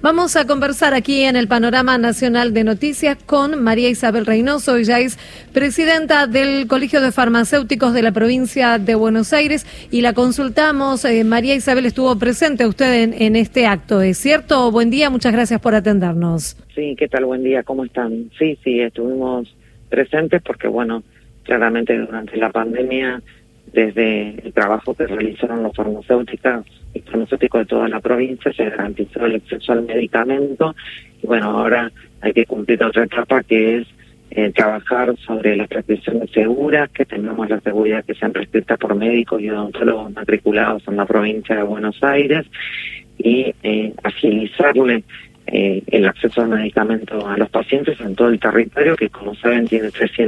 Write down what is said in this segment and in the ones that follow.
Vamos a conversar aquí en el Panorama Nacional de Noticias con María Isabel Reynoso. Ella es presidenta del Colegio de Farmacéuticos de la provincia de Buenos Aires y la consultamos. María Isabel, estuvo presente usted en este acto, ¿es cierto? Buen día, muchas gracias por atendernos. Sí, ¿qué tal? Buen día, ¿cómo están? Sí, estuvimos presentes porque, bueno, claramente durante la pandemia, desde el trabajo que realizaron los farmacéuticos de toda la provincia, se garantizó el acceso al medicamento. Y bueno, ahora hay que cumplir otra etapa que es trabajar sobre las prescripciones seguras, que tengamos la seguridad que sean prescritas por médicos y odontólogos matriculados en la provincia de Buenos Aires y agilizarle el acceso al medicamento a los pacientes en todo el territorio, que como saben tiene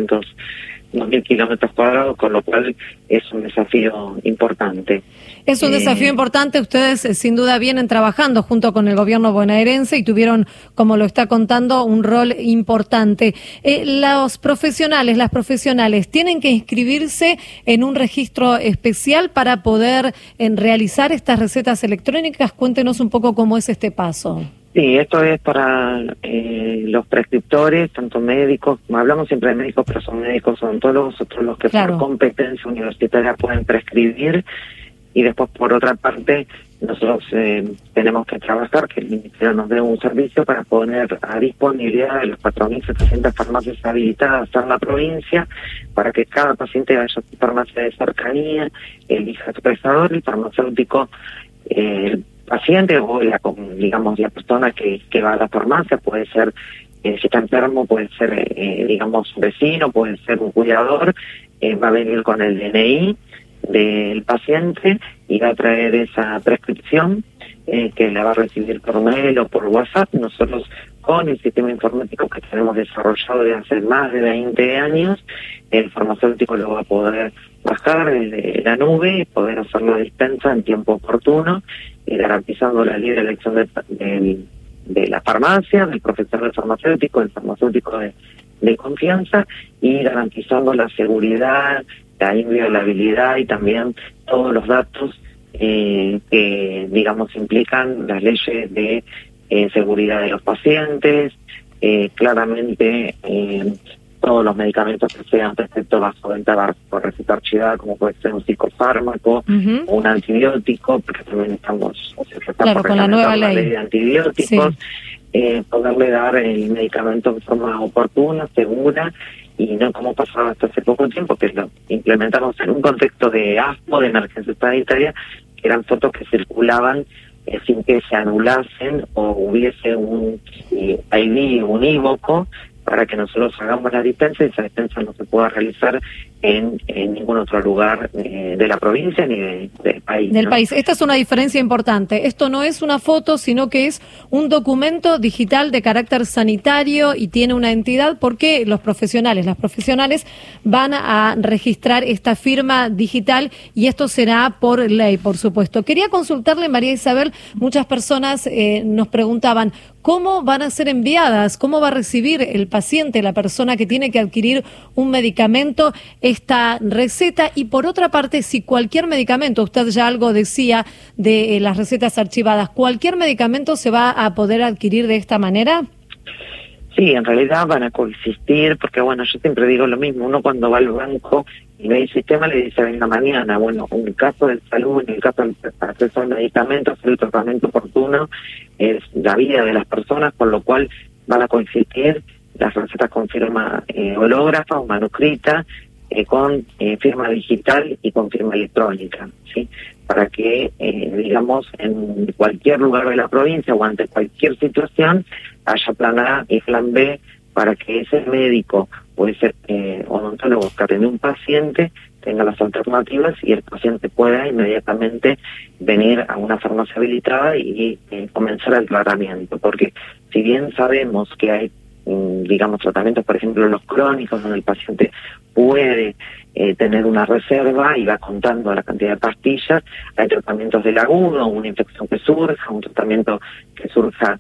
2.000 kilómetros cuadrados, con lo cual es un desafío importante. Es un desafío importante. Ustedes sin duda vienen trabajando junto con el gobierno bonaerense y tuvieron, como lo está contando, un rol importante. Los profesionales, las profesionales, ¿tienen que inscribirse en un registro especial para poder realizar estas recetas electrónicas? Cuéntenos un poco cómo es este paso. Sí, esto es para los prescriptores, tanto médicos, hablamos siempre de médicos, pero son médicos odontólogos, otros los que por competencia universitaria pueden prescribir, y después por otra parte nosotros tenemos que trabajar, que el Ministerio nos dé un servicio para poner a disponibilidad de las 4.700 farmacias habilitadas en la provincia, para que cada paciente vaya a su farmacia de cercanía, elija su prestador, el farmacéutico, paciente o la persona que va a la farmacia, puede ser, si está enfermo, puede ser, un vecino, puede ser un cuidador, va a venir con el DNI del paciente y va a traer esa prescripción que la va a recibir por mail o por WhatsApp. Nosotros, con el sistema informático que tenemos desarrollado desde hace más de 20 años, el farmacéutico lo va a poder bajar desde la nube y poder hacer la dispensa en tiempo oportuno, garantizando la libre elección de la farmacia, del profesional farmacéutico, del farmacéutico de confianza, y garantizando la seguridad, la inviolabilidad y también todos los datos que, implican las leyes de seguridad de los pacientes, claramente todos los medicamentos que sean prescritos bajo venta por receta archivada, como puede ser un psicofármaco, o un antibiótico, porque también estamos con la nueva ley de antibióticos, poderle dar el medicamento de forma oportuna, segura, y no como pasaba hasta hace poco tiempo, que lo implementamos en un contexto de ASPO, de emergencia sanitaria, que eran fotos que circulaban sin que se anulasen o hubiese un ID unívoco para que nosotros hagamos la dispensa, y esa dispensa no se pueda realizar en ningún otro lugar de la provincia ni del país. Del país. Esta es una diferencia importante. Esto no es una foto, sino que es un documento digital de carácter sanitario y tiene una entidad, porque las profesionales van a registrar esta firma digital, y esto será por ley, por supuesto. Quería consultarle, María Isabel, muchas personas nos preguntaban cómo van a ser enviadas, cómo va a recibir el paciente, la persona que tiene que adquirir un medicamento, esta receta, y por otra parte, si cualquier medicamento, usted ya algo decía de las recetas archivadas, ¿cualquier medicamento se va a poder adquirir de esta manera? Sí, en realidad van a coexistir, porque yo siempre digo lo mismo, uno cuando va al banco y no hay sistema le dice venga mañana. Bueno, en el caso de salud, en el caso del acceso al medicamento, hacer el tratamiento oportuno es la vida de las personas, con lo cual van a coexistir las recetas con firma hológrafa o manuscrita, con firma digital y con firma electrónica, ¿sí? Para que, en cualquier lugar de la provincia o ante cualquier situación haya plan A y plan B, para que ese médico o ese odontólogo que atiende un paciente tenga las alternativas y el paciente pueda inmediatamente venir a una farmacia habilitada y comenzar el tratamiento. Porque si bien sabemos que hay tratamientos, por ejemplo, los crónicos, donde el paciente puede tener una reserva y va contando la cantidad de pastillas, hay tratamientos del agudo, una infección que surja, un tratamiento que surja,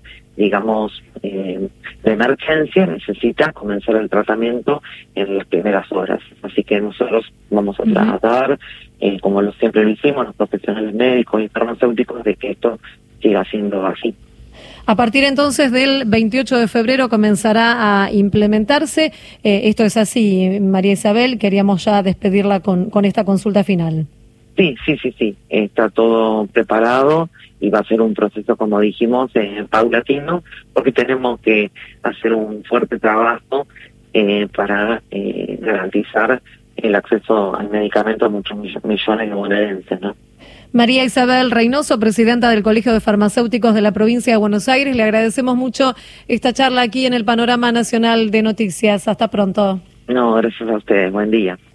de emergencia, necesita comenzar el tratamiento en las primeras horas. Así que nosotros vamos a tratar, como siempre lo hicimos, los profesionales médicos y farmacéuticos, de que esto siga siendo así. A partir entonces del 28 de febrero comenzará a implementarse. Esto es así, María Isabel, queríamos ya despedirla con esta consulta final. Sí, está todo preparado y va a ser un proceso, como dijimos, paulatino, porque tenemos que hacer un fuerte trabajo para garantizar el acceso al medicamento a muchos millones de bonaerenses, ¿no? María Isabel Reynoso, presidenta del Colegio de Farmacéuticos de la provincia de Buenos Aires, le agradecemos mucho esta charla aquí en el Panorama Nacional de Noticias. Hasta pronto. No, gracias a ustedes. Buen día.